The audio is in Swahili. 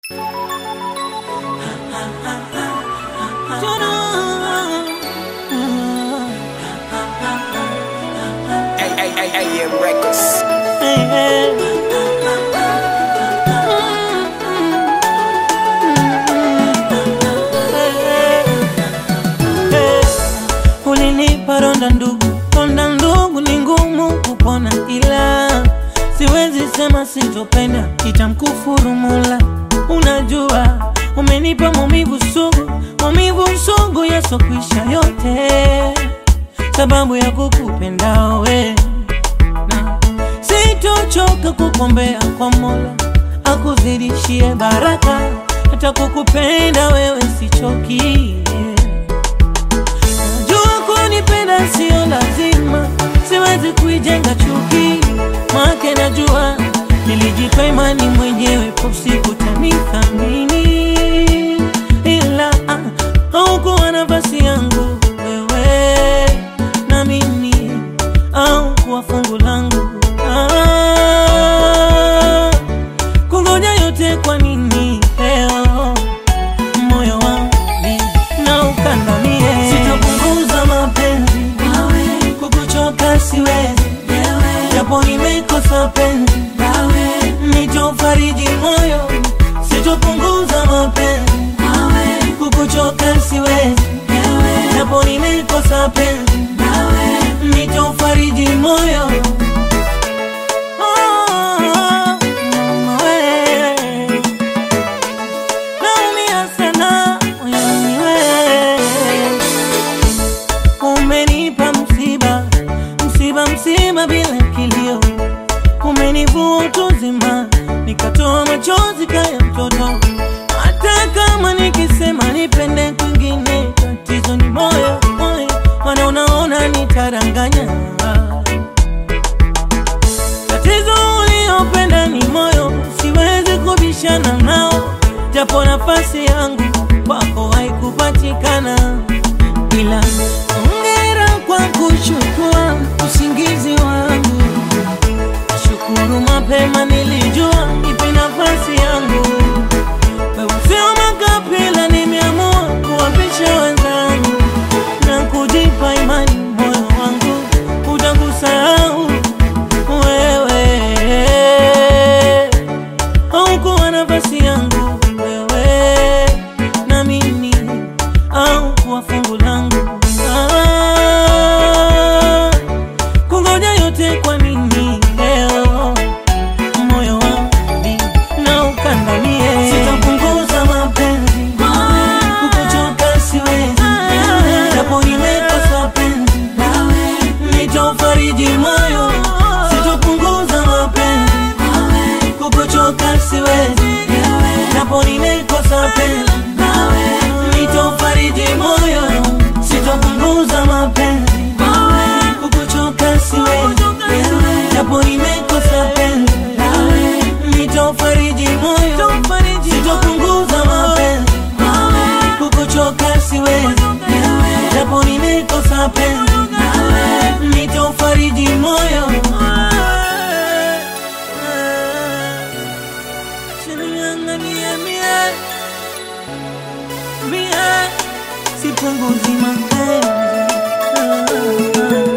AM Records. Ulinipa ronda ndugu ni ngumu kupona, ila siwezi sema sitopenda, itamkufuru Mola. Unajua umenipa maumivu sugu yasokwisha yote, sababu ya kukupenda wewe, na sitochoka kukuombea kwa Mola akuzidishie baraka, hata kukupenda wewe sichoki. Najua kunipenda sio lazima, siwezi kuijenga chuki, maana najua nilijipa imani mwenyewe kwa siku tanithamini, ila haukuwa nafasi yangu wewe na mimi, au kuwa fungu langu. Kungoja yote kwa nini leo moyo wangu na ukandamie? Sitapunguza mapenzi nawe, kukuchoka siwezi, japo nimekosa penzi nawe, nitofariji moyo. Sitapunguza mapenzi nawe, kukuchoka siwezi, japo nimekosa penzi nawe, nitofariji moyo. Msiba bila kilio, umenivua utu uzima, nikatoa machozi kaya mtoto. Hata kama nikisema nipende kwingine, tatizo ni moyo, maana unaona nitaranganya. Tatizo uliopenda ni moyo, siwezi kubishana nao, japo nafasi yangu kwako haikupatikana, ila hongera kwa kuchukua usingizi wangu. Shukuru mapema nilijua ipi nafasi yangu, wewe sio makapila, nimeamua kuwapisha wenzangu na kujipa imani moyo wangu utakusahau wewe. Haukuwa nafasi yangu wewe na mimi, au kuwa fungu langu. Kungoja yote kwa nini leo moyo wangu na ukandamie? Sitapunguza mapenzi nawe, kukuchoka siwezi, japo nimekosa penzi nawe, nitofariji moyo. Sitapunguza mapenzi nawe, kukuchoka siwezi, japo nimekosa penzi nawe, nitofariji moyo. Sitapunguza mapenzi nawe, kukuchoka siwezi, japo nimekosa penzi nawe, nitofariji moyo. Sitapunguza mapenzi nawe, kukuchoka siwezi, japo nimekosa penzi nawe, nitofariji moyo. Sipunguzi mapenzi